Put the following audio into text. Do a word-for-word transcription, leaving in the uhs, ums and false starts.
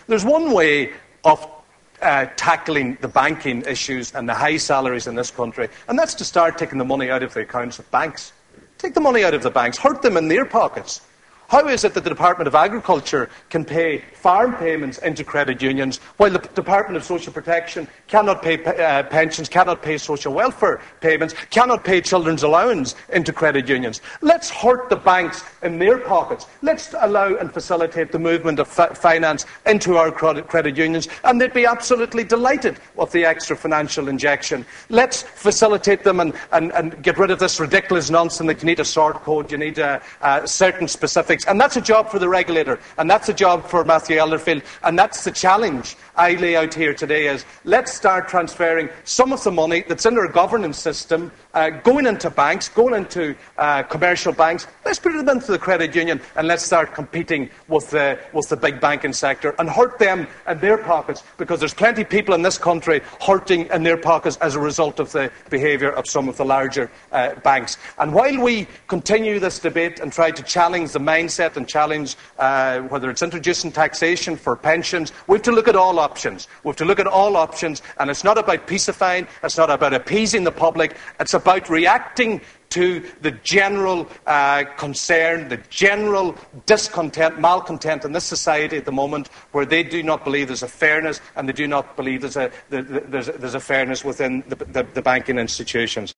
There's one way of uh, tackling the banking issues and the high salaries in this country, and that's to start taking the money out of the accounts of banks. Take the money out of the banks, hurt them in their pockets. How is it that the Department of Agriculture can pay farm payments into credit unions while the Department of Social Protection cannot pay uh, pensions, cannot pay social welfare payments, cannot pay children's allowance into credit unions? Let's hurt the banks in their pockets. Let's allow and facilitate the movement of fi finance into our credit, credit unions, and they'd be absolutely delighted with the extra financial injection. Let's facilitate them and, and, and get rid of this ridiculous nonsense that you need a sort code, you need a, a certain specific. And that's a job for the regulator, and that's a job for Matthew Elderfield, and that's the challenge I lay out here today is let's start transferring some of the money that's in our governance system, uh, going into banks, going into uh, commercial banks, let's put it into the credit union, and let's start competing with the, with the big banking sector and hurt them in their pockets, because there's plenty of people in this country hurting in their pockets as a result of the behaviour of some of the larger uh, banks. And while we continue this debate and try to challenge the mindset and challenge uh, whether it's introducing taxation for pensions, we have to look at all options. We have to look at all options, and it's not about peacifying, it's not about appeasing the public, it's about reacting to the general uh, concern, the general discontent, malcontent in this society at the moment, where they do not believe there's a fairness and they do not believe there's a, there's a, there's a fairness within the, the, the banking institutions.